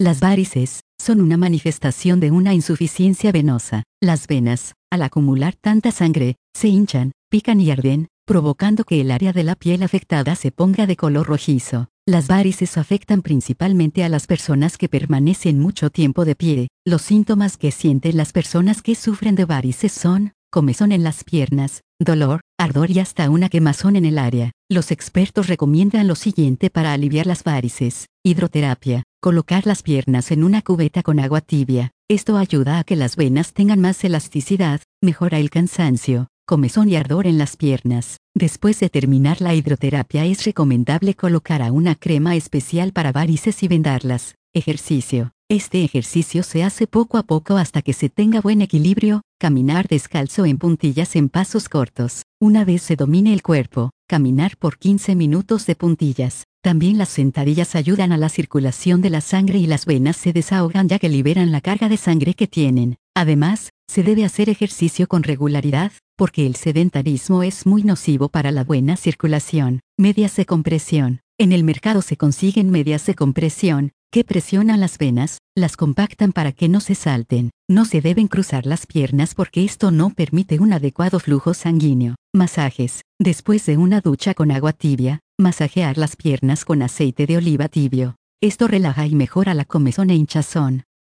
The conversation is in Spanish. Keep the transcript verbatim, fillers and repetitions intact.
Las varices son una manifestación de una insuficiencia venosa. Las venas, al acumular tanta sangre, se hinchan, pican y arden, provocando que el área de la piel afectada se ponga de color rojizo. Las varices afectan principalmente a las personas que permanecen mucho tiempo de pie. Los síntomas que sienten las personas que sufren de varices son comezón en las piernas, dolor, ardor y hasta una quemazón en el área. Los expertos recomiendan lo siguiente para aliviar las varices: hidroterapia. Colocar las piernas en una cubeta con agua tibia. Esto ayuda a que las venas tengan más elasticidad, mejora el cansancio, comezón y ardor en las piernas. Después de terminar la hidroterapia es recomendable colocar a una crema especial para varices y vendarlas. Ejercicio. Este ejercicio se hace poco a poco hasta que se tenga buen equilibrio. Caminar descalzo en puntillas en pasos cortos. Una vez se domine el cuerpo, caminar por quince minutos de puntillas. También las sentadillas ayudan a la circulación de la sangre y las venas se desahogan ya que liberan la carga de sangre que tienen. Además, se debe hacer ejercicio con regularidad, porque el sedentarismo es muy nocivo para la buena circulación. Medias de compresión. En el mercado se consiguen medias de compresión, que presionan las venas, las compactan para que no se salten. No se deben cruzar las piernas porque esto no permite un adecuado flujo sanguíneo. Masajes. Después de una ducha con agua tibia, masajear las piernas con aceite de oliva tibio. Esto relaja y mejora la comezón e hinchazón.